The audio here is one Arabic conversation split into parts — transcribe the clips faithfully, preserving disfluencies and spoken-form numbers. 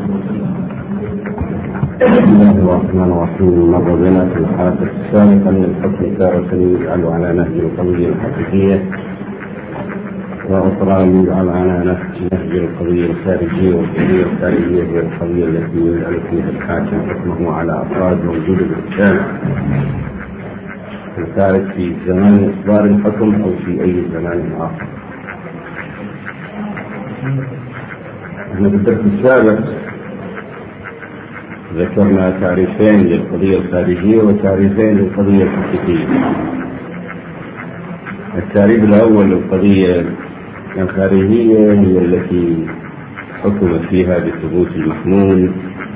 بسم الله الرحمن الرحيم. مر بنا في الحلقة السابقة أن الحكم تارة يجعل على نهج القضية الحقيقية، وأخرى يجعل على نهج القضية الخارجية، والقضية الخارجية هي القضية التي يجعل فيها الحاكم حكمه على أفراد موجودة بالشارع الخارج في زمان إصدار الحكم أو في أي زمان آخر. احنا في الدرس السابق ذكرنا تعريفين للقضية الخارجية وتعريفين للقضية الحقيقية. التعريف الأول للقضية الخارجية هي التي حكم فيها بثبوت المحمول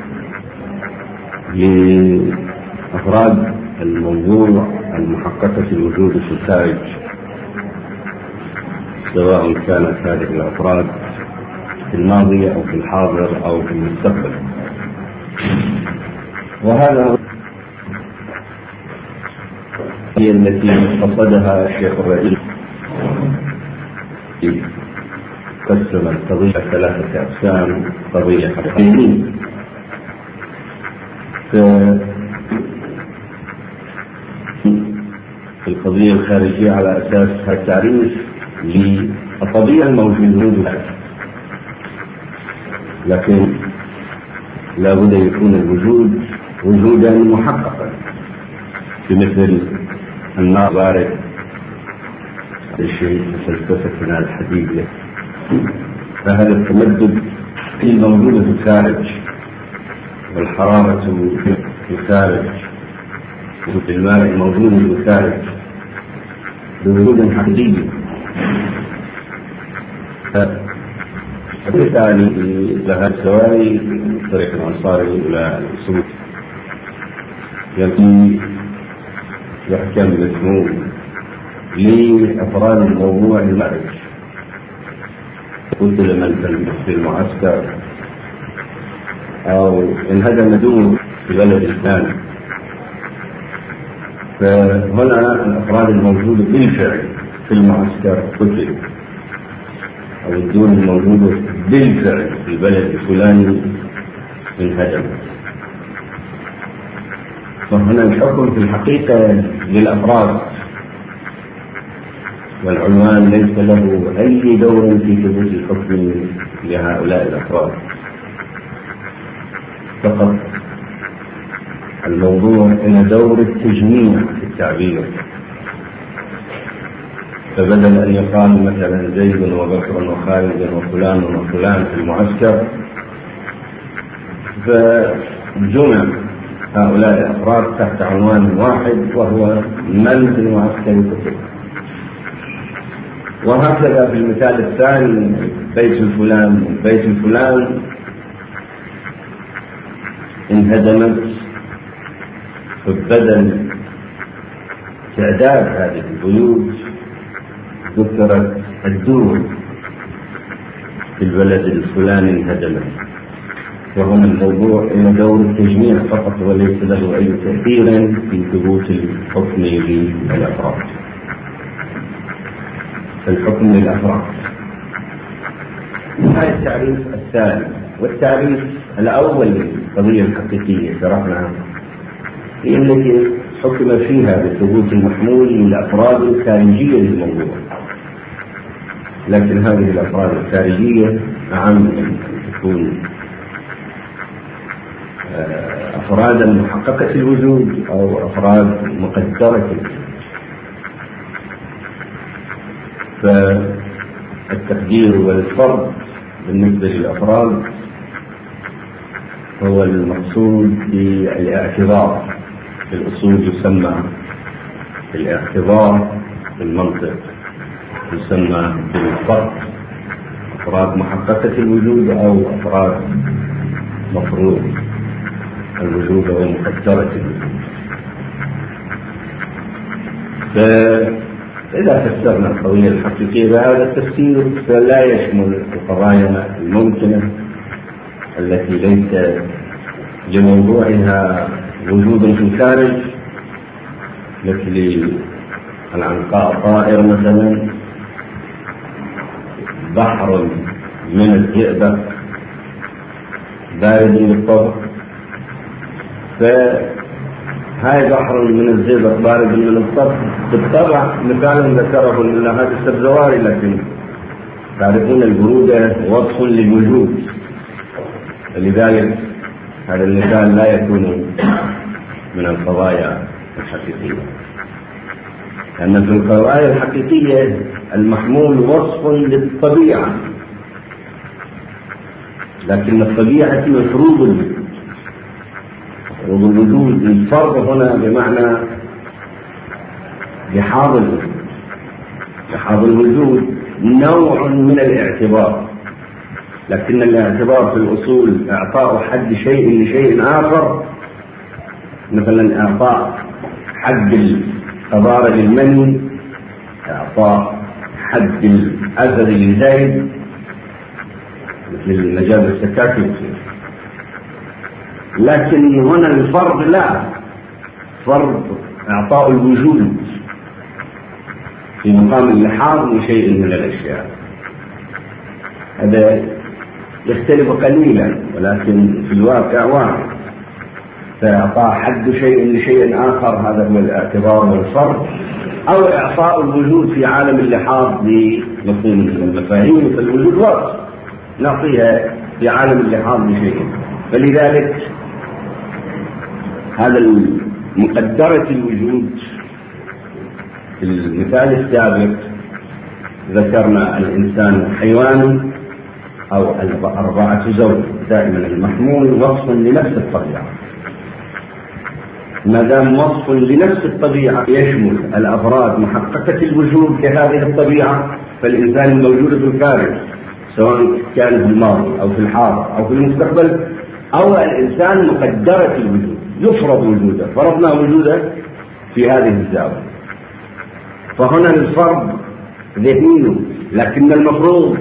لأفراد الموضوع المحققة الوجود في الخارج، سواء كانت هذه الأفراد في الماضي أو في الحاضر أو في المستقبل. وهذا هي التي قصدها الشيخ الرئيس، قسم القضية ثلاثة أقسام: قضية حقيقية، في القضية الخارجية على أساس التعريف للطبيعة الموجودة، لكن لا بد يكون الوجود وجودا محققا، بمثل النار بارد، الشيء فلسفتنا الحديثة، فهذا التمدد الموجود في الخارج والحرارة في الخارج والماء الموجود في الخارج بوجود حقيقي. فبالتالي لها السواري من طريق الأنصاري إلى الأصول التي يحكم الاسمون لأفراد الموضوع المعرج، قتل من في المعسكر أو انهدم دون في بلد الثاني، فهنا الأفراد الموجودة بالفعل في المعسكر قتلوا، أو الدول الموجودة بالفعل في البلد الفلاني انهدم. فهنا الحكم في الحقيقة للأفراد، والعنوان ليس له أي دور في ثبوت الحكم لهؤلاء الأفراد، فقط الموضوع إن دور التجميع في التعبير. فبدل أن يقال مثلا زيد وبكر وخالد وفلان وفلان في المعسكر، فجمع هؤلاء الأفراد تحت عنوان واحد وهو من في المعسكر قتل. وهكذا في المثال الثاني بيت الفلان بيت الفلان انهدمت، فبدل تعداد هذه البيوت ذكرت الدور في البلد الفلاني انهدمت، وهنا الموضوع إلى دور التجميع فقط وليس له أي تأثير في ثبوت الحكم للأفراد. الحكم للأفراد هذا التعريف الثاني. والتعريف الأول للقضية الحقيقية شرحناها هي التي حكم فيها بثبوت المحمول للأفراد الخارجية للموضوع، لكن هذه الأفراد الخارجية أعم من أن تكون أفرادا محققة الوجود أو أفراد مقدرة الوجود. فالتقدير والفرض بالنسبة للأفراد هو المقصود بالاعتبار. في الأصول يسمى الاعتبار، في المنطق يسمى بالفرض، أفراد محققة الوجود أو أفراد مفروض الوجود أو مقدرة الوجود. فإذا فسرنا القضية الحقيقية بهذا التفسير فلا يشمل القضايا الممكنة التي ليس لموضوعها وجود في الخارج، مثل العنقاء طائر مثلا، بحر من الزئبق، بارد بالطبع، فهاي بحر من الزئبق بارد من الطبع بالطبع. مثال ذكره النهاج السبزواري، لكن تعرفون البرودة وصف للوجود، لذلك هذا المثال لا يكون من القضايا الحقيقية، لأن في القضايا الحقيقية المحمول وصف للطبيعة، لكن الطبيعة مفروض الوجود. مفروض الوجود الفرض هنا بمعنى لحاظ الوجود. لحاظ الوجود نوع من الاعتبار، لكن الاعتبار في الأصول إعطاء حد شيء لشيء آخر، مثلا إعطاء حد القذارة للمني، إعطاء حد الأسد لزيد، مثل مجال السكاكين. لكن هنا الفرض لا، فرض إعطاء الوجود في مقام اللحاظ لشيء من الأشياء. هذا يختلف قليلا، ولكن في الواقع واحد. فإعطاء حد شيء لشيء آخر هذا هو الاعتبار والفرض، أو إعطاء الوجود في عالم اللحاظ لمفهوم من المفاهيم. فالوجود وصف نعطيها في عالم اللحاظ لشيء. فلذلك هذا المقدرة الوجود في المثال السابق ذكرنا الإنسان حيوان أو أربعة زوج. دائما المحمول وصف لنفس الطبيعة، ما دام وصف لنفس الطبيعة يشمل الأفراد محققة الوجود لهذه الطبيعة، فالإنسان الموجود في الخارج سواء كان في الماضي أو في الحاضر أو في المستقبل، أو الإنسان مقدرة الوجود يفرض وجوده، فرضنا وجوده في هذه الزاوية. فهنا الفرض ذهني، لكن المفروض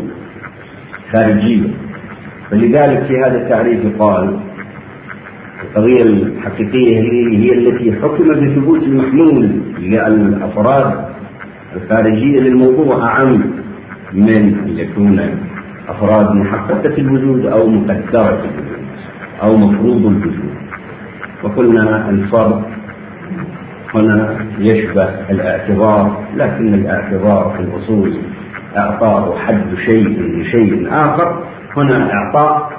خارجي. فلذلك في هذا التعريف قال القضية الحقيقية هي التي حكم بثبوت المحمول للأفراد الخارجية للموضوع أعم من أن يكون أفراد محققة الوجود أو مقدرة الوجود أو مفروض الوجود. وقلنا الفرض هنا يشبه الاعتبار، لكن الاعتبار في الأصول إعطاء حد شيء لشيء آخر، هنا إعطاء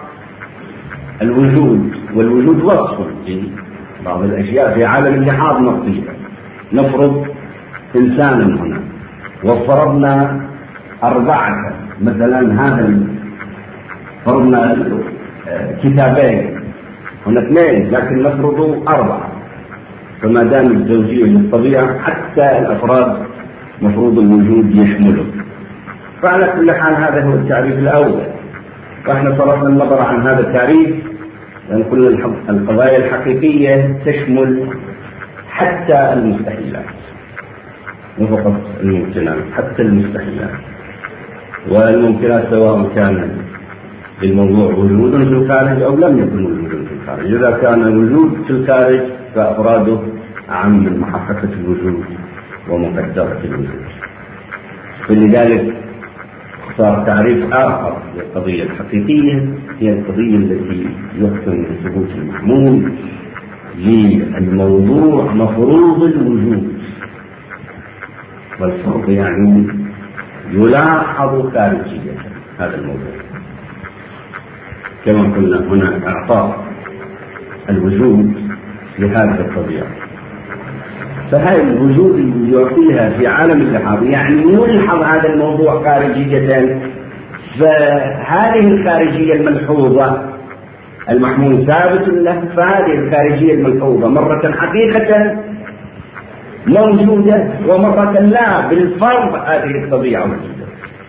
الوجود، والوجود وصف لبعض الأشياء في عالم اللحاظ نقطية. نفرض إنسانا هنا وفرضنا أربعة، مثلا هذا فرضنا كتابين، هنا اثنين لكن نفرض أربعة. فما دام الزوجية للطبيعة حتى الأفراد مفروض الوجود يشمله. فعلى كل حال هذا هو التعريف الأول، وإحنا صرفنا النظر عن هذا التعريف لأن كل القضايا الحقيقية تشمل حتى المستحيلات، مو فقط الممكنات، حتى المستحيلات. والممكنات سواء كان للموضوع وجود في الخارج أو لم يكن وجود في الخارج. إذا كان وجود في الخارج فأفراده أعم من محققة الوجود ومقدرة الوجود. فلذلك صار تعريف آخر للقضية الحقيقية، هي القضية التي يحكم بثبوت المحمول للموضوع مفروض الوجود. والفرض يعني يلاحظ خارجية هذا الموضوع، كما قلنا هنا إعطاء الوجود لهذه الطبيعة. فهذه الوجود اللي يعطيها في عالم اللحاظ يعني يلحظ هذا الموضوع خارجية. فهذه الخارجية الملحوظة المحمول ثابت له، فهذه الخارجية الملحوظة مرة حقيقة موجودة ومرة لا، بالفرض هذه الطبيعة موجودة.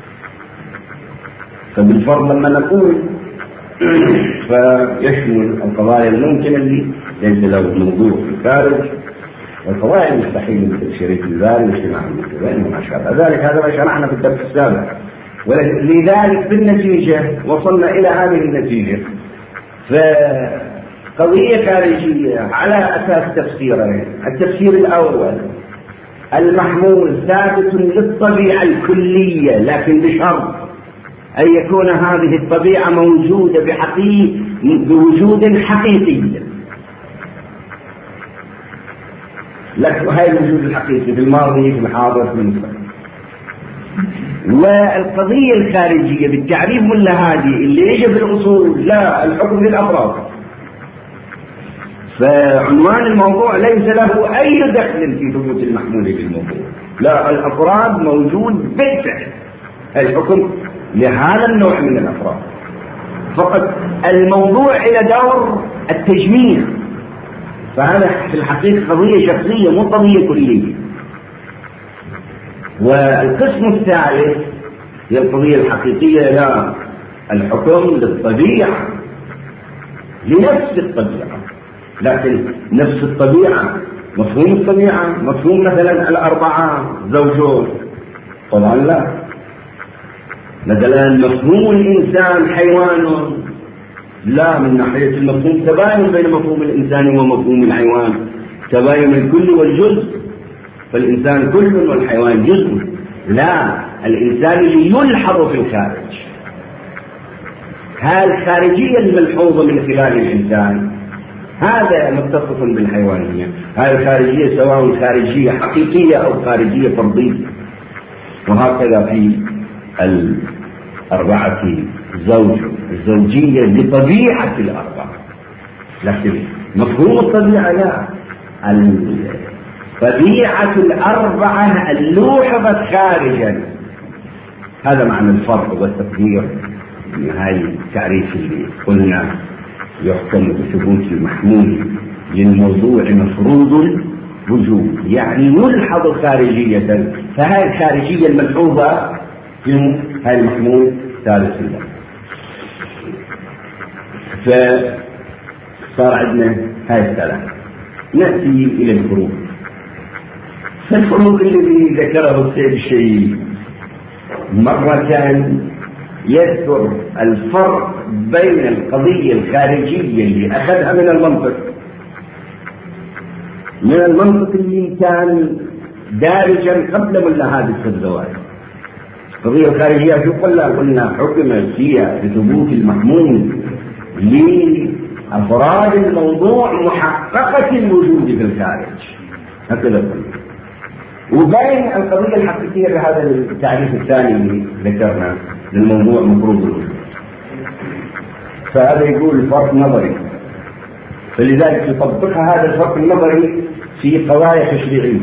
فبالفرض لما نقول فيشمل القضايا الممكنة اللي ليس له موضوع في الخارج، والقضايا المستحيل مثل شريك البال واجتماع المسلمين وما شابه ذلك. هذا ما شرحنا في الدرس السابق. ولذلك بالنتيجة وصلنا إلى هذه النتيجة. فقضية خارجية على أساس تفسيرين. التفسير الأول المحمول ثابت للطبيعة الكلية، لكن بشرط أن يكون هذه الطبيعة موجودة بحقيقة بوجود حقيقي. لكن هاي الوجود الحقيقي في الماضي في الحاضر في المستقبل. والقضية الخارجية بالتعريف ولا هذه اللي يجي في الأصول لا الحكم للأفراد. فعنوان الموضوع ليس له أي دخل في ثبوت المحمول بالموضوع، لا الأفراد موجود بالفعل، الحكم لهذا النوع من الأفراد فقط. الموضوع إلى دور التجميع، فهذا في الحقيقة قضية شخصية مو قضية كلية. والقسم الثالث هي القضية الحقيقية، لا الحكم للطبيعة لنفس الطبيعة، لكن نفس الطبيعة مفهوم الطبيعة مفهوم مثلا الأربعة زوجون طبعا لا، مثلا مفهوم الإنسان حيوان لا، من ناحية المفهوم تباين بين مفهوم الإنسان ومفهوم الحيوان، تباين الكل والجزء، فالإنسان كل والحيوان جزء. لا، الإنسان اللي يلحظ في الخارج، هذه الخارجية الملحوظة من خلال الإنسان هذا متصف بالحيوانية. هذه الخارجية سواء خارجية حقيقية أو خارجية فرضية، وهكذا في الأربعة زوج الزوجية بطبيعة الأربعة، لكن مفهوم الطبيعة لا، طبيعة الأربعة اللوحظت خارجا. هذا معنى الفرق والتقدير. هاي التعريف اللي قلنا يحكم بثبوت المحمول للموضوع مفروض الوجود، يعني يلحظ خارجية، فهاي الخارجية الملحوظة في هاي المحمول ثالث الله. فصار عندنا هاي الثلاث. نأتي إلى الفروق. فالفروق الذي ذكره السيد الشيخ مرة كان يذكر الفرق بين القضية الخارجية اللي أخذها من المنطق من المنطق اللي كان دارجا قبل من هذه الزواج. القضية الخارجية شو قلنا؟ قلنا حكمت فيها بثبوت المحمول لأفراد الموضوع محققة الوجود في الخارج، هكذا قلنا. وبين القضية الحقيقية بهذا التعريف الثاني اللي ذكرنا للموضوع مفروض الوجود. فهذا يقول فرق نظري، فلذلك يطبقها هذا الفرق النظري في قضايا تشريعية.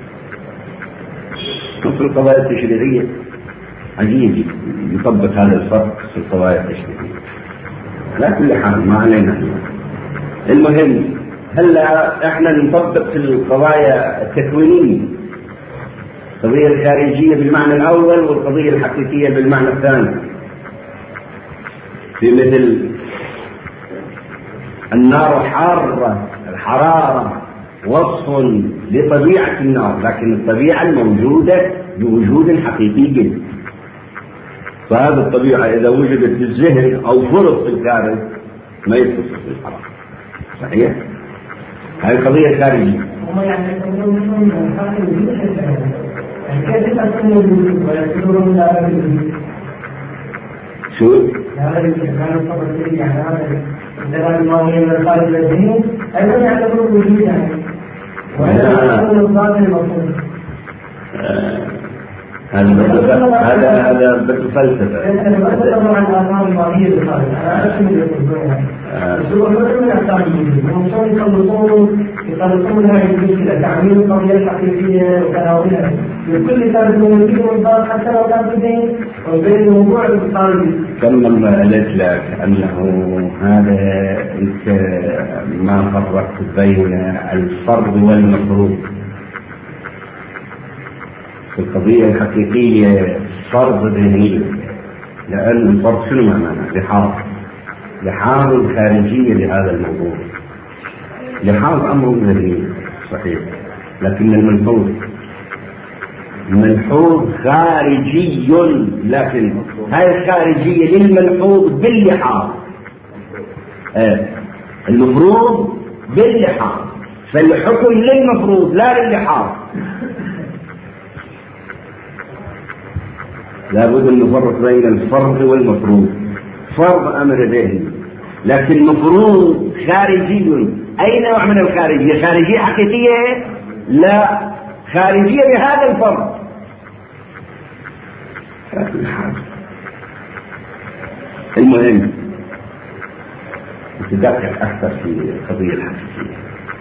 في القضايا التشريعية عجيب يطبق هذا الفرق في القضايا التشريعية. لا كل حال ما علينا. المهم هلا احنا نطبق في القضايا التكوينية، القضية الخارجية بالمعنى الأول والقضية الحقيقية بالمعنى الثاني. في مثل النار حارة، الحرارة وصف لطبيعة النار، لكن الطبيعة الموجودة بوجود حقيقي. فهذه الطبيعة إذا وجدت في الذهن أو فرض في الخارج ما يتصف بالحرارة. صحيح؟ هذه القضية الخارجية. شو؟ هذا الكلام الطبيعي يعني هذا الدلالة الماضية من الخارج الذهني أيضا يعتبر وجودا، وهذا يكون الظاهر المفهوم. هذا هذا بس فلسفة. أنا أتكلم عن الآثار الماضية بالخارج، أنا أشمل يقولونها. بس هو مثل من الآثار الماضية، هم شلون يخلصون يخلصون هذه المشكلة، تعميم القضية الحقيقية وتناولها لكل ثالث من الفيديو حتى لو كان في الدين وبين الموضوع الخارجي. كم لما قلت لك أنه هذا أنت ما فرقت بين الفرض والمفروض. في القضية الحقيقية فرض ذهني، لأن الفرض شنو معناه؟ لحاظ لحاظ الخارجية لهذا الموضوع، لحاظ أمر ذهني صحيح، لكن الملحوظ ملحوظ خارجي، لكن هاي الخارجية للملحوظ باللحاظ، آه. المفروض باللحاظ، فالحكم للمفروض لا لللحاظ. لابد أن نفرق بين الفرض والمفروض. فرض أمر ذهني، لكن مفروض خارجي. أي نوع من الخارجية؟ خارجية حقيقية؟ لا، خارجية بهذا الفرض. المهم نتذكر أكثر في القضية الحقيقية،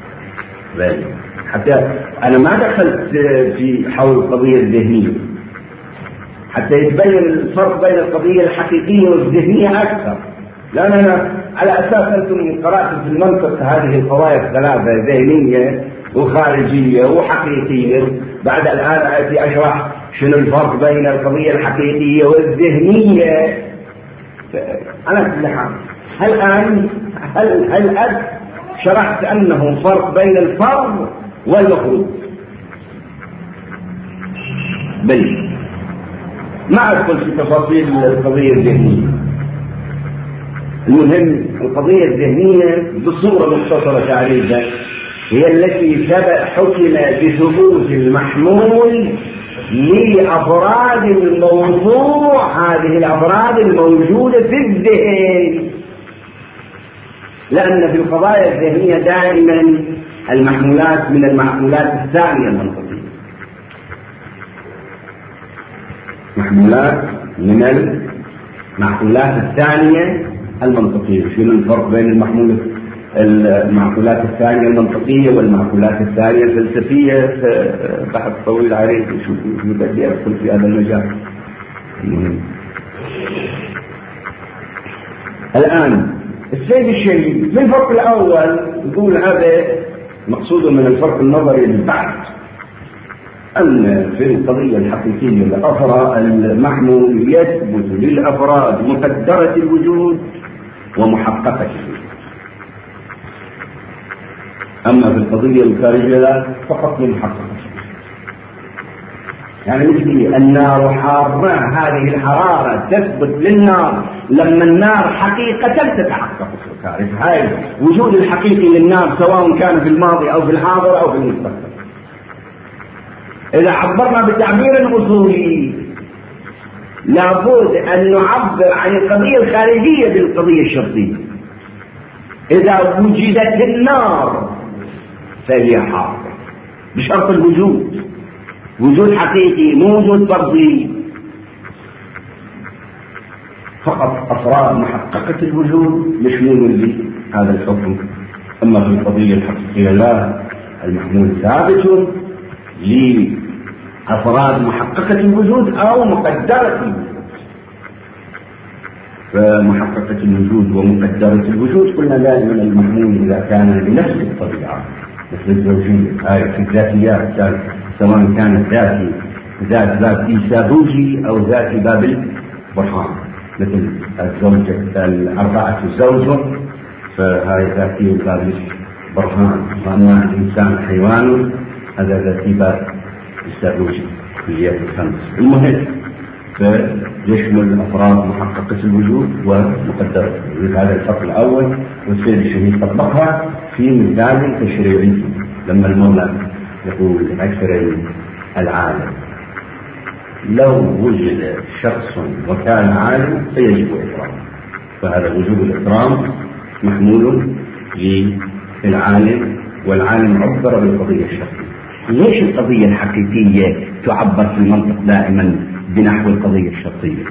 حتى أنا ما دخلت في حول القضية الذهنية حتى يتبين الفرق بين القضية الحقيقية والذهنية أكثر، لأن أنا على أساس أنتم قرأت في المنطق هذه القضايا الثلاثة، ذهنية وخارجية وحقيقية. بعد الآن آتي أشرح شنو الفرق بين القضية الحقيقية والذهنية. أنا كل حال الآن هل هل أنت شرحت أنه فرق بين الفرض والمفروض؟ بل ما أدخل في تفاصيل القضية الذهنية. المهم القضية الذهنية بصورة مختصرة تعريفها هي التي حكم بثبوت المحمول لأفراد الموضوع، هذه الأفراد الموجودة في الذهن، لأن في القضايا الذهنية دائما المحمولات من المحمولات الثانية المنطقية، محمولات من المحمولات الثانية المنطقية. شنو الفرق بين المحمول المعقولات الثانية المنطقية والمعقولات الثانية الفلسفية؟ بحث طويل عليه، شوف بدي أدخل في هذا المجال. الآن السيد الشهيد في الفرق الأول يقول هذا مقصود من الفرق النظري للبحث، أن في القضية الحقيقية الأفراد المحمول يثبت للأفراد مقدرة الوجود ومحققة الوجود، أما في القضية الخارجية لا، فقط لمحققة. يعني مثل النار حارة، هذه الحرارة تثبت للنار لما النار حقيقة تتحقق في الخارج. هاي وجود الحقيقي للنار سواء كان في الماضي أو في الحاضر أو في المستقبل. إذا عبرنا بالتعبير الأصولي لابد أن نعبر عن القضية الخارجية بالقضية الشرطية. إذا وجدت النار فهي حاضرة بشرط الوجود، وجود حقيقي مو وجود فرضي. فقط أفراد محققة الوجود مشمول بهذا الحكم. أما في القضية الحقيقية لا، المحمول ثابت لأفراد محققة الوجود أو مقدرة الوجود. فمحققة الوجود ومقدرة الوجود قلنا دائما المحمول إذا كان بنفس الطبيعة مثل الزوجية، هاي في الذاتيات كان سواء كانت ذاتي ذات ذات إيسابوجي أو ذات باب البرهان، مثل الزوجة الأربعة زوج فهاي ذاتي باب البرهان، وأما الإنسان حيوان هذا ذاتي باب إيسابوجي كليات الخمس. المهم فيشمل أفراد محققة الوجود ومقدرة الوجود. هذا الفصل الأول، والسيد الشهيد طبقها في مثال تشريعي لما المولى يقول أكرم العالم، لو وجد شخص وكان عالم فيجب إكرامه. فهذا وجوب الإكرام محمول للعالم، والعالم عبر بالقضية الشرعية. ليش القضية الحقيقية تعبر في المنطق دائما بنحو القضية الشرطية؟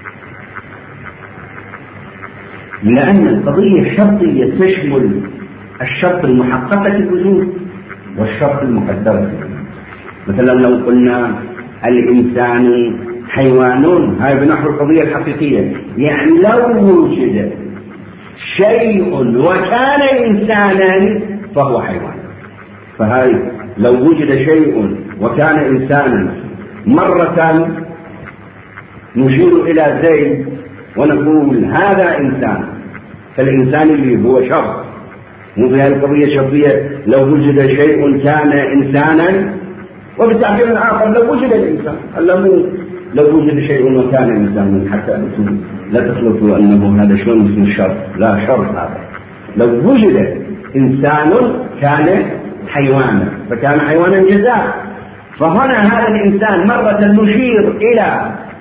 لأن القضية الشرطية تشمل الشرط المحققة الوجود والشرط المقدرة الوجود. مثلا لو قلنا الإنسان حيوان، هاي بنحو القضية الحقيقية، يعني لو وجد شيء وكان إنسانا فهو حيوان. فهاي لو وجد شيء وكان إنسانا مرة نشير إلى زيد ونقول هذا إنسان، فالإنسان اللي هو شخص. مو في هذه القضية الشرطية لو وجد شيء كان إنسانا، وبالتعبير الآخر لو وجد الإنسان. هلا مو لو وجد شيء وكان إنسانا، حتى أنتم لا تخلطوا أنه هذا شلون اسم الشرط، لا شرط هذا. لو وجد إنسان كان حيوانا فكان حيوانا جزاء. فهنا هذا الإنسان مرة نشير إلى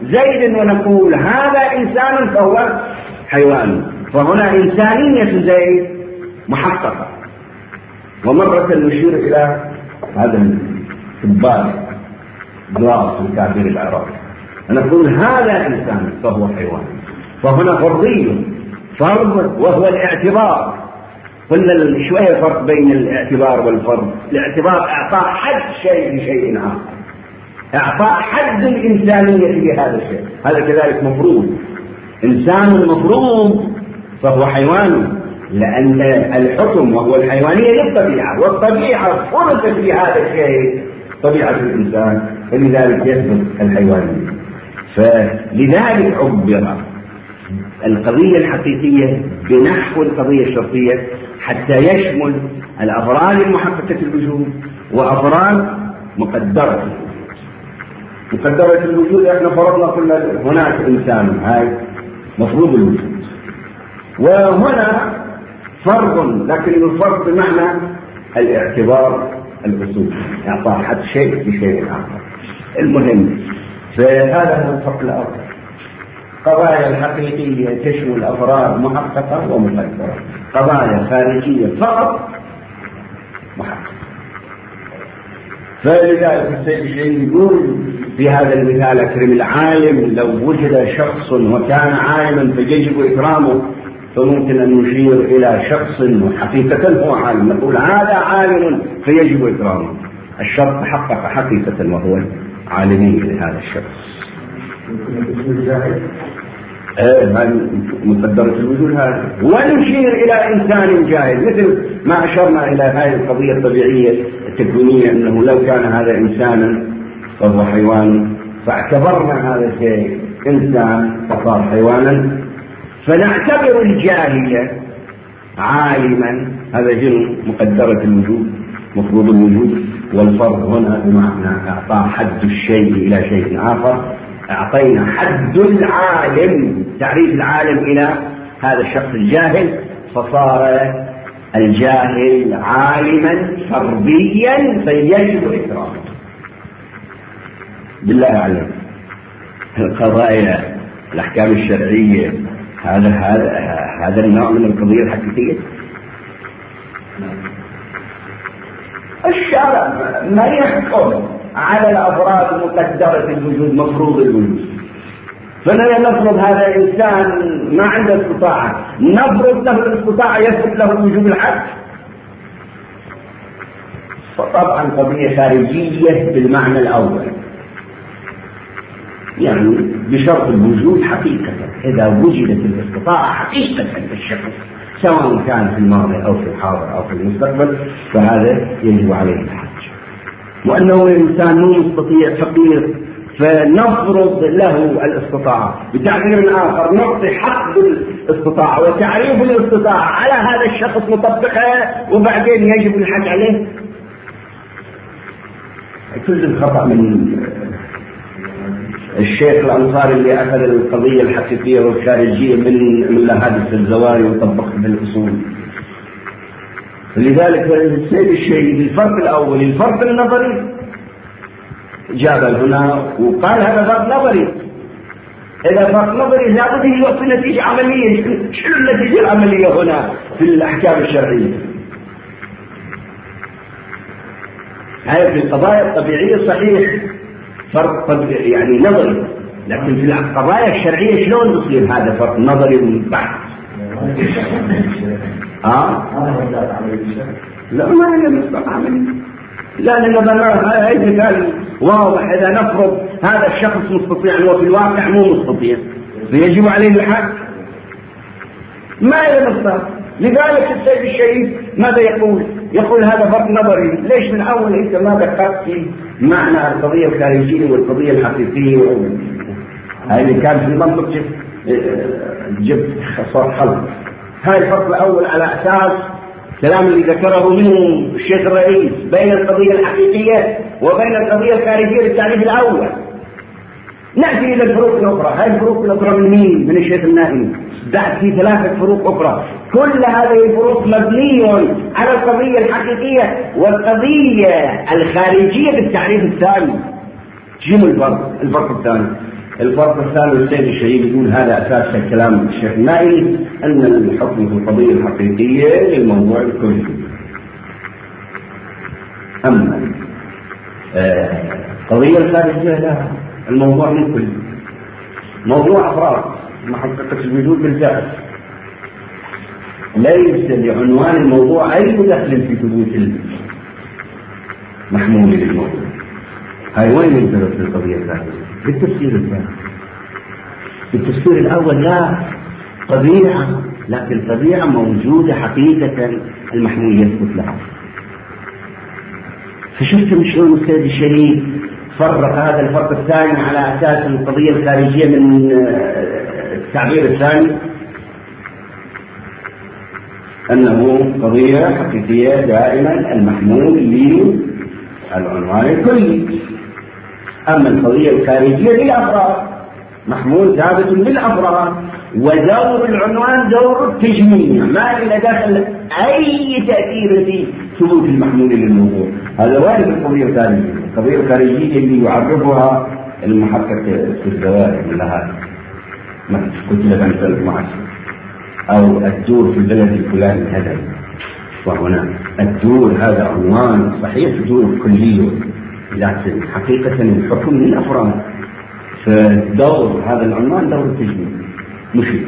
زيد ونقول هذا إنسان فهو حيوان، فهنا إنسانية زيد محققة. ومرة نشير إلى هذا الباب جلاس في التعبير العراقي، نقول هذا إنسان فهو حيوان، فهنا فرضية فرض وهو الاعتبار. قلنا شوية فرق بين الاعتبار والفرض. الاعتبار إعطاء حد شيء لشيء آخر، إعطاء حد الإنسانية لهذا الشيء، هذا كذلك مفروض. إنسان مفروض فهو حيوان، لأن الحكم وهو الحيوانية للطبيعة، والطبيعة فرضت في هذا الشيء طبيعة الإنسان، فلذلك يثبت الحيوانية. فلذلك عبر القضية الحقيقية بنحو القضية الشرطية حتى يشمل الأفراد المحققة الوجود وأفراد مقدرة مقدرة الوجود. احنا فرضنا كل هناك إنسان، هاي مفروض الوجود، وهنا فرض، لكن الفرض بمعنى الاعتبار الأصولي، إعطاء حد شيء لشيء آخر. المهم فهذا هو الفرق الأول. قضايا الحقيقية تشمل أفراد محققة ومقدرة، قضايا خارجية فقط محققة. فلذلك السيد الشيخ يقول في هذا المثال أكرم العالم، لو وجد شخص وكان عالما فيجب إكرامه، فممكن أن نشير إلى شخص وحقيقة هو عالم، نقول هذا عالم فيجب إكرامه. الشرط حقق حقيقة وهو عالمية لهذا الشخص. هذه مقدرة الوجود هذا. ونشير إلى إنسان جاهل، مثل ما أشرنا إلى هذه القضية الطبيعية التكوينية، أنه لو كان هذا إنسانا فهو حيوان، فاعتبرنا هذا الشيء إنسان فصار حيوانا، فنعتبر الجاهل عالما، هذا جن مقدرة الوجود مفروض الوجود. والفرق هنا بمعنى إعطاء حد الشيء إلى شيء آخر، أعطينا حد العالم، تعريف العالم إلى هذا الشخص الجاهل، فصار الجاهل عالما فرديا فيجب إكرامه. بالله عليك القضايا الأحكام الشرعية هذا هذا هذا النوع من القضية الحقيقية. الشرع ما يحكم على الأفراد مقدرة الوجود مفروض الوجود، فلا نفرض هذا إنسان ما عنده استطاعة، نفرض له الاستطاعة يثبت له الوجود الحق. فطبعا قضية خارجية بالمعنى الأول، يعني بشرط الوجود حقيقة، إذا وجدت الاستطاعة حقيقة للشخص سواء كان في الماضي أو في الحاضر أو في المستقبل، فهذا يجب عليه الحج. وأنه الإنسان مو مستطيع فقير فنفرض له الاستطاعة، بتعبير آخر نعطي حق الاستطاعة وتعريف الاستطاعة على هذا الشخص مطبقها، وبعدين يجب الحج عليه. كل الخطأ من الشيخ الأنصاري اللي أخذ القضية الحقيقية والخارجية من من لهذه الزوايا وطبقها بالأصول. لذلك السيد الشيخ الفرق الأول الفرق النظري جاب هنا وقال هذا فرق نظري. إذا فرق نظري لابد يوصل نتيجة عملية. شنو النتيجة العملية هنا في الأحكام الشرعية؟ هاي في القضايا الطبيعية صحيح فرق يعني نظري، لكن في القضايا الشرعية شلون يصير هذا فرق نظري بحت؟ اه لا ما هي مصدق عملي، لا لأن هاي مثال واضح. إذا نفرض هذا الشخص مستطيع وفي الواقع مو مستطيع فيجب عليه الحق، ما هي مصدق. لذلك السيد الشهيد ماذا يقول؟ يقول هذا فرق نظري. ليش من أول أنت ما دققت في معنى القضية الخارجية والقضية الحقيقية؟ هاي اللي كان في المنطق جبت صار خلق. هاي الفرق الأول على أساس كلام اللي ذكره منه الشيخ الرئيس بين القضية الحقيقية وبين القضية الخارجية للتعريف الأول. نأتي إلى الفروق الأخرى. هاي الفروق الأخرى من مين؟ من الشيخ النائم. بعد في ثلاثة فروق أخرى، كل هذه الفروق مبنية على القضية الحقيقية والقضية الخارجية بالتعريف الثاني. شنو الفرق؟ الفرق الثاني الفرق الثاني السيد الشهيد يقول هذا أساس كلام الشيخ النائي أن الحكم في القضية الحقيقية للموضوع الكلي. أما القضية الخارجية لا، الموضوع من كل موضوع أفراد محققة الوجود بالذات، ليس لعنوان الموضوع أي دخل في ثبوت المحمول للموضوع. هاي وين ينتبه في القضية الخارجية؟ بالتفسير الثاني. بالتفسير الأول لا طبيعة، لكن طبيعة موجودة حقيقة المحمول يثبت لها. فشفتم شلون السيد الشهيد فرق هذا الفرق الثاني على أساس القضية الخارجية من التعبير الثاني أنه قضية حقيقية دائما المحمول للعنوان الكلي، أما القضية الخارجية للأفراد محمول ثابت للأفراد، ودور العنوان دور التجميع ما إلى داخل أي تأثير في ثبوت المحمول للموضوع. هذا وارد القضية الخارجية. القضية الخارجية اللي يعرفها المحقق في الزوائد من هذا كتلة عن ثلاث معاشر أو الدور في البلد الفلاني هذا، وهنا الدور هذا عنوان صحيح دور كلي، لكن حقيقة الحكم للأفراد، فدور هذا العنوان دور التجميع مفيد.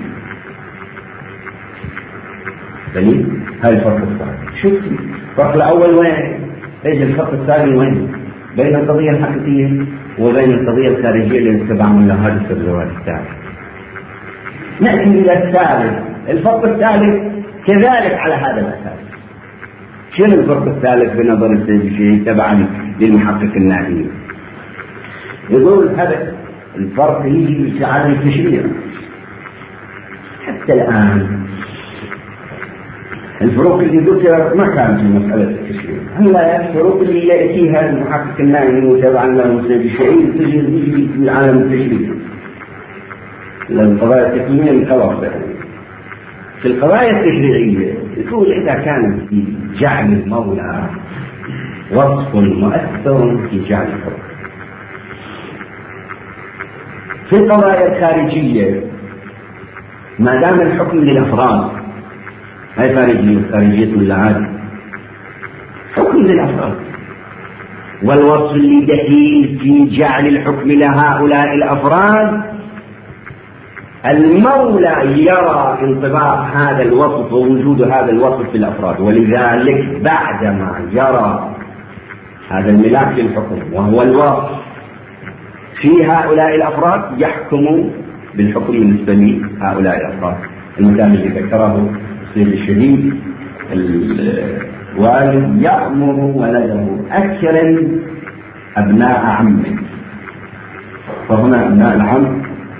دليل هاي الفرق الثاني. شوف الفرق الأول وين؟ ايش الفرق الثاني وين؟ بين القضية الحقيقية وبين القضية الخارجية اللي نتبع من هذا السبزوات الثالث. نأتي إلى الثالث، الفرق الثالث كذلك على هذا الأساس. شنو الفرق الثالث بنظر السيد الشهيد تبعا للمحقق النائي؟ يقول هذا الفرق يجي على التشريع. حتى الآن الفروق اللي ذكر ما كانت في مسألة التشريع، هلا الفروق اللي يأتيها المحقق النائي وتبعا له السيد الشهيد تجي في العالم التشريعي. القضايا التكوينية خلاص في القضايا التشريعية يقول إذا كان في جعل المولى وصف مؤثر في جعل الحكم. في القضايا الخارجية ما دام الحكم للأفراد، هاي خارجية خارجية اللعاد حكم للأفراد، والوصف اللي دخيل في جعل الحكم لهؤلاء الأفراد المولى يرى انطباق هذا الوصف ووجود هذا الوصف في الأفراد، ولذلك بعدما يرى هذا الملاك للحكم وهو الوصف في هؤلاء الأفراد يحكم بالحكم بالنسبة لهؤلاء الأفراد. المثال اللي ذكره السيد الشهيد الوالد يأمر ولده أكرم أبناء عمه، فهنا أبناء العم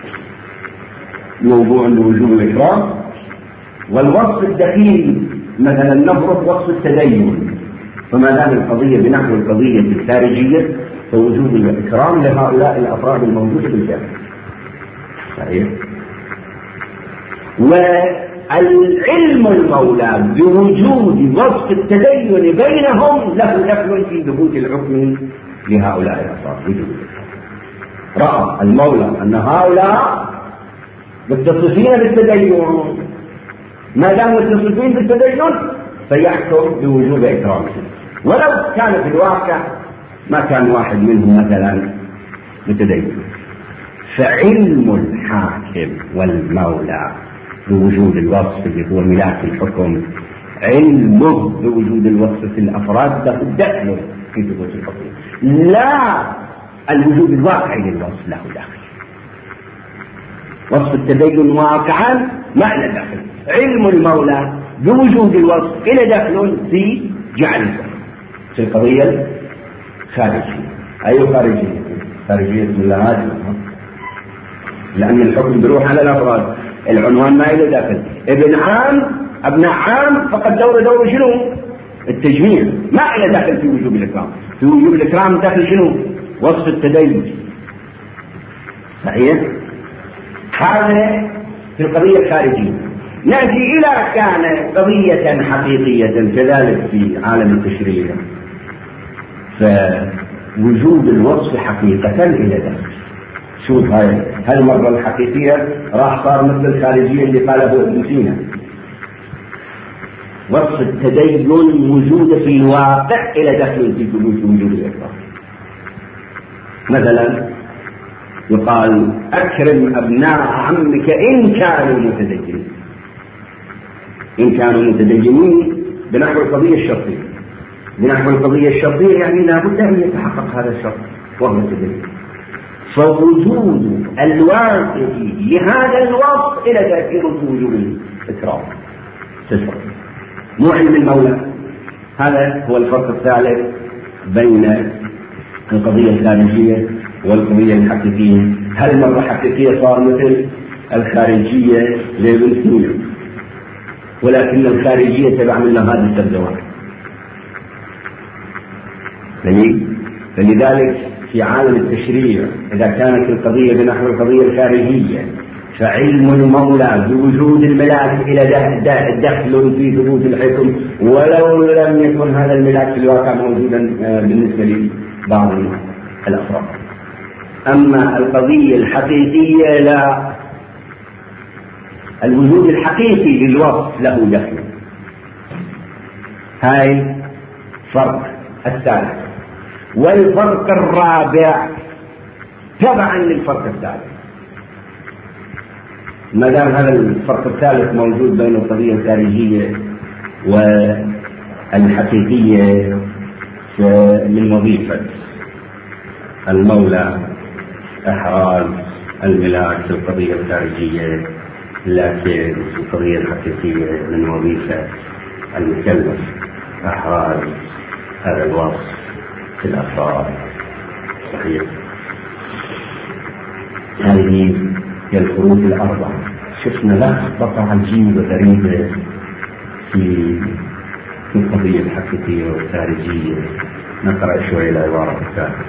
موضوع لوجوب الإكرام، والوصف الدخيل مثلا نفرض وصف التدين، فما دام القضية بنحو القضية الخارجية فوجود الإكرام لهؤلاء الأفراد الموجودة بالجامعة صحيح. والعلم المولى بوجود وصف التدين بينهم له دخل في ثبوت الحكم لهؤلاء الأفراد. وجود رأى المولى أن هؤلاء متصفين بالتدين، ما دام متصفين بالتدين فيحكم بوجوب إكرامهم، ولو كان في الواقع ما كان واحد منهم مثلا متدين. فعلم الحاكم والمولى بوجود الوصف اللي هو ملاك الحكم، علمه بوجود الوصف في الأفراد له دخل في ثبوت الحكم، لا الوجود الواقعي للوصف له دخل. وصف التدين واقعا ما له دخل، علم المولى بوجود الوصف إلى دخل في جعل الحكم في القضية الخارجية. أي خارجية؟ خارجية من العادة، لأن الحكم بيروح على الأفراد، العنوان ما له دخل. ابن عام ابن عام فقد دور دور شنو؟ التجميع، ما له دخل في وجوب الإكرام. في وجوب الإكرام دخل شنو؟ وصف التدين صحيح. هذا في القضية الخارجية. نأتي إلى كان قضية حقيقية كذلك في عالم التشريع، فوجود الوصف حقيقة إلى دخل شوف هاي هالمرة الحقيقية راح صار مثل الخارجية اللي قاله ابن سينا. وصف التدين وجود في الواقع إلى دخل في ثبوت وجود الإطلاق. مثلا يقال أكرم أبناء عمك إن كانوا متدينين، إن كانوا متدينين بنحو القضية الشرطية. بنحو القضية الشرطية يعني لابد أن يتحقق هذا الشرط وهو التدين. فوجود الواقع لهذا الوصف إلى تأثير وجود الإكرام تسر مو علم المولى. هذا هو الفرق الثالث بين القضية الخارجية والقضية الحقيقية. هل مرة حقيقية صار مثل الخارجية لابن سينا، ولكن الخارجية تبع منها هذه السبزوات. فلذلك في عالم التشريع إذا كانت القضية بنحو القضية الخارجية فعلم المولى بوجود الملاك إلى دخل في ثبوت الحكم ولو لم يكن هذا الملاك في الواقع موجودا بالنسبة لبعض الأفراد. أما القضية الحقيقية لا، الوجود الحقيقي للوصف له دخل. هاي فرق الثالث. والفرق الرابع تبعا للفرق الثالث. ما دام هذا الفرق الثالث موجود بين القضية الخارجية والحقيقية من وظيفة المولى إحراز الملاك في القضية الخارجية، لكن في القضية الحقيقية من وظيفة المكلف إحراز هذا الوصف في الأفراد. صحيح. هذه هي الفروق الأربعة. شفنا لخبطة عجيبة غريبة في القضية الحقيقية والخارجية. نقرأ شوي العبارة الثالثة.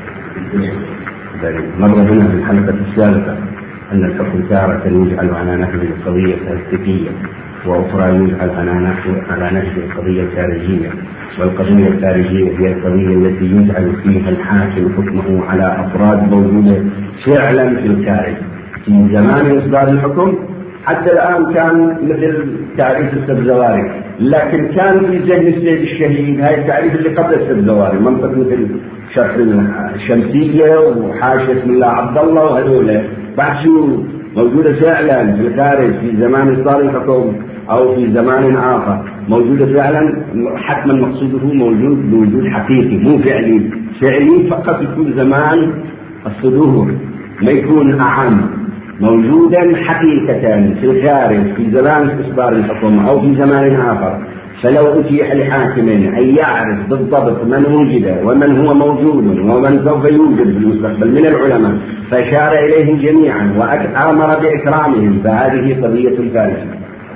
مر بنا في الحلقة السابقة أن الحكم تارة يجعل على نحو القضية الحقيقية وأخرى يجعل على نحو على نحو القضية الخارجية. والقضية الخارجية هي القضية التي يجعل فيها الحاكم حكمه على أفراد موجودة فعلا في الخارج. في زمان إصدار الحكم حتى الآن كان مثل تعريف السبزواري، لكن كان في ذهن السيد الشهيد هاي التعريف اللي قبل السبزواري، منطق مثل شرح الشمسية وحاشية اسم الله عبد الله وهذول بعد شو موجودة فعلا في الخارج في زمان إصدار الحكم أو في زمان آخر موجودة فعلا. حتما مقصوده موجود بوجود حقيقي مو فعلي. فعلي فقط يكون زمان الصدور، ما يكون أعم. موجودا حقيقة في الخارج في زمان إصدار الحكم أو في زمان آخر. فلو أتيح لحاكم أن يعرف بالضبط من وجد ومن هو موجود ومن سوف يوجد في المستقبل من العلماء فشار إليهم جميعا وأمر بإكرامهم فهذه قضية ثالثة.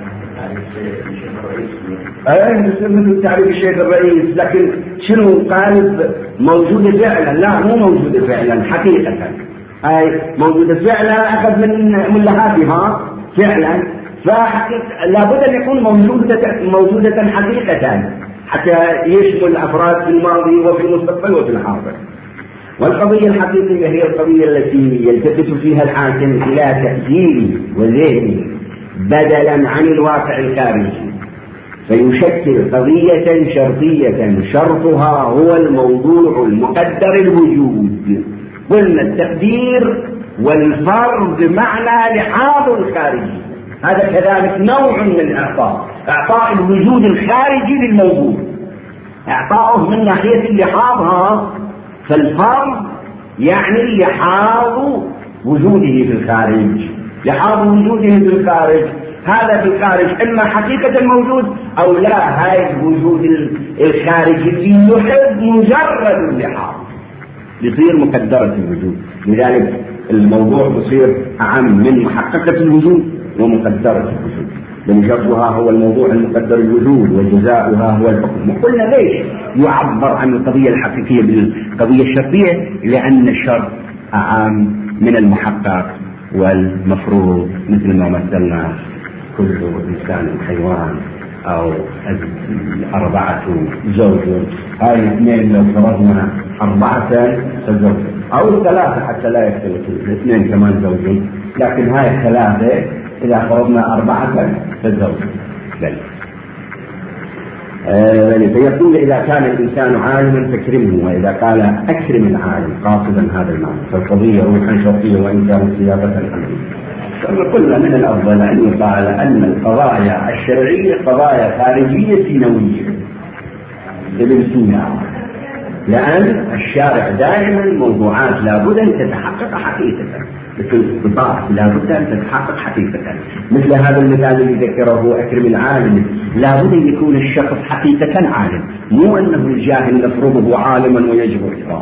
أيه مثل تعريف الشيخ الرئيس، لكن شنو قالب موجودة فعلا؟ لا مو موجودة فعلا حقيقة. أي موجودة فعلا أخذ من ملهاتها فعلا، فحقيقة لابد أن يكون موجودة موجودة حقيقة حتى يشمل أفراد في الماضي وفي المستقبل وفي الحاضر. والقضية الحقيقية هي القضية التي يلتفت فيها الحاكم إلى تأثير وذهن بدلا عن الواقع الخارجي، فيشكل قضية شرطية شرطها هو الموضوع المقدر الوجود. قلنا التقدير والفرض بمعنى لحاظ الخارجي، هذا كذلك نوع من الإعطاء، إعطاء الوجود الخارجي للموجود، إعطاؤه من ناحية اللحاظها. فالفرض يعني لحاظ وجوده في الخارج، لحاظ وجوده في الخارج. هذا في الخارج إما حقيقة الموجود أو لا، هاي الوجود الخارجي اللي يحب مجرد اللحاظ يصير مقدرة الوجود. لذلك الموضوع بصير أعم من محققة الوجود ومقدرة الوجود. بنجرها هو الموضوع المقدر الوجود وجزاؤها هو الحكم. وقلنا ليش يعبر عن القضية الحقيقية بالقضية الشرطية؟ لأن الشرط أعم من المحقق والمفروض، مثل ما مثلنا كل إنسان حيوان أو أربعة زوج. هاي اثنين لو فرضنا أربعة فزوج أو الثلاثة حتى لا يختلف الاثنين كمان زوجين، لكن هاي الثلاثة إذا فرضنا أربعة فالزوج بل آه فيقول إذا كان الإنسان عالما فاكرمه، وإذا قال أكرم العالم قاصدا هذا المعنى فالقضية روحا شرطية وإن كانت سياقة الأمر. قلنا من الأفضل أن يقال أن القضايا الشرعية قضايا خارجية سينوية ابن سينا، لأن الشارع دائما موضوعات لابد أن تتحقق حقيقة، مثل البطاقة لابد أن تتحقق حقيقة، مثل هذا المثال الذي ذكره أكرم العالم لابد أن يكون الشخص حقيقة عالم، مو أنه الجاهل نفرضه عالما ويجب إكرامه.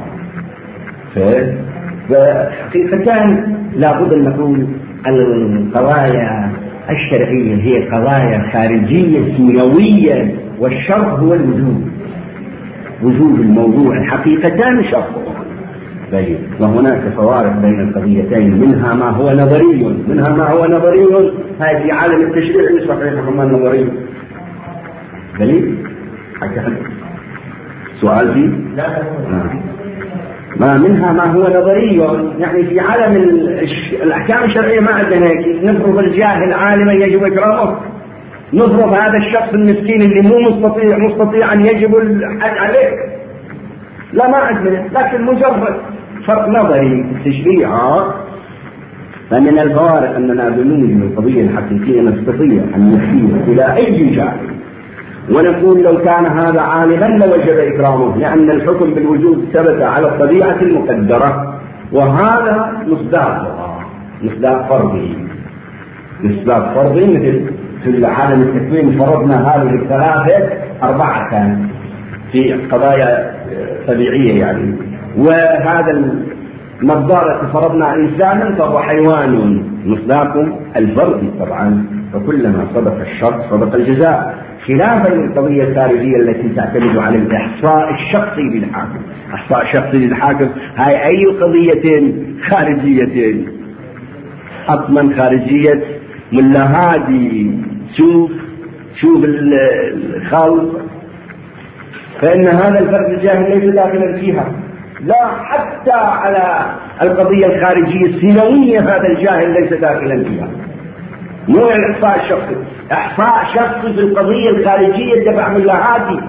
فحقيقة لابد أن نقول القضايا الشرعية هي قضايا خارجية سينوية، والشرط هو الوجود، وجود الموضوع حقيقتان شرطه. طيب وهناك فوارق بين القضيتين، منها ما هو نظري منها ما هو نظري هاي في عالم التشريع مش صحيح هم النظري. دليل حتى سؤال فيه لا آه. ما منها ما هو نظري، يعني في عالم الأحكام الشرعية ما عندنا هيك نفرض الجاهل عالما يجب إكرامه، نفرض هذا الشخص المسكين اللي مو مستطيع مستطيعا يجب الحج عليه، لا ما عندنا، لكن مجرد فرق نظري تشريع. فمن الفوارق أننا بنوجد القضية الحقيقية نستطيع أن نشير إلى أي جاهل ونقول لو كان هذا عالما لوجب إكرامه، لأن الحكم بالوجود ثبت على الطبيعة المقدرة، وهذا مصداقها مصداق فرضي مصداق فرضي مثل في عالم التكوين فرضنا هذه الثلاثة أربعة كان في قضايا طبيعية يعني، وهذا النظارة فرضنا إنسانا فهو حيوان مصداق الفرضي طبعا، فكلما صدق الشرط صدق الجزاء، خلافا للقضية الخارجية التي تعتمد على الإحصاء الشخصي للحاكم. إحصاء شخصي للحاكم هاي أي قضية خارجية؟ حتما خارجية ملا هادي شوف شوف الخالق، فإن هذا الفرد الجاهل ليس داخلا فيها، لا حتى على القضية الخارجية السينوية هذا الجاهل ليس داخلا فيها، مو الإحصاء الشخصي، إحصاء شخصي في القضية الخارجية تبع ملا هادي،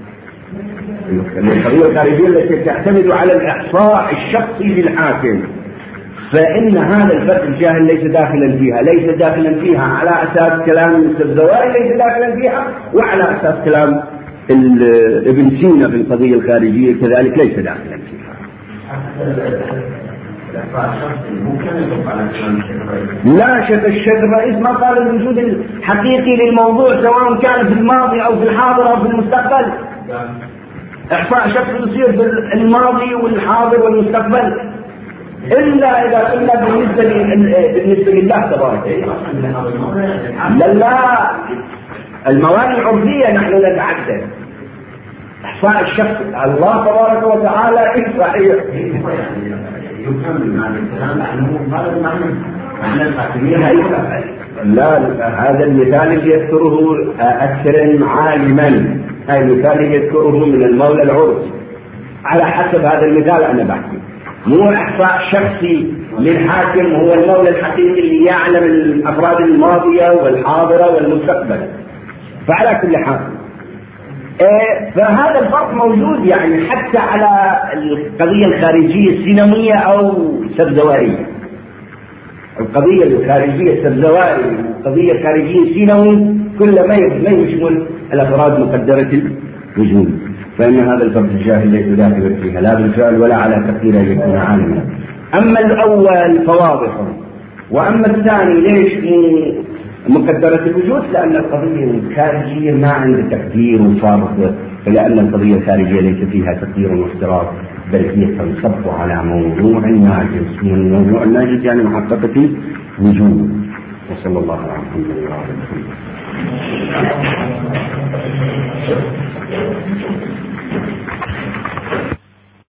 القضية الخارجية التي تعتمد على الإحصاء الشخصي للحاكم، فإن هذا الفرد الجاهل ليس داخلا فيها، ليس داخلا فيها على أساس كلام السبزواري ليس داخلا فيها، وعلى أساس كلام ابن سينا في القضية الخارجية كذلك ليس داخلا فيها. لا شك الشيخ الرئيس ما قال الوجود الحقيقي للموضوع سواء كان في الماضي أو في الحاضر أو في المستقبل. إحصاء شخص يصير في الماضي والحاضر والمستقبل، إلا إذا قلنا بالنسبة بالنسبة لله تبارك. لا لا الموانع العرفية نحن نتعدى إحصاء الشخص الله تبارك وتعالى إيه صحيح يكمل مع الكلام عنه هذا المعنى معنى الفاتحية. لا هذا المثال اللي يذكره أكثر عالما، هذا المثال اللي يذكره من المولى العرف، على حسب هذا المثال أنا بحكي، مو إحصاء شخصي للحاكم هو المولى الحقيقي اللي يعلم الأفراد الماضية والحاضرة والمستقبل. فعلى كل حال إيه فهذا الفرق موجود يعني حتى على القضية الخارجية السينمية أو السبزوارية، القضية الخارجية السبزواري والقضية الخارجية السينمي كل ما يشمل الأفراد مقدرة الوجود، فإن هذا الفرد الجاهل ليس داخلا فيها لا بالفعل ولا على تقدير أن يكون عالما. أما الأول فواضح، وأما الثاني ليش مقدرة الوجود؟ لأن القضية الخارجية ما عند تقدير وفرض، فلأن القضية الخارجية ليس فيها تقدير وافتراض، بل هي تنصب على موضوع ناجز، من الموضوع الناجز يعني محققة الوجود. وصلى الله على محمد وعلى آله وصحبه.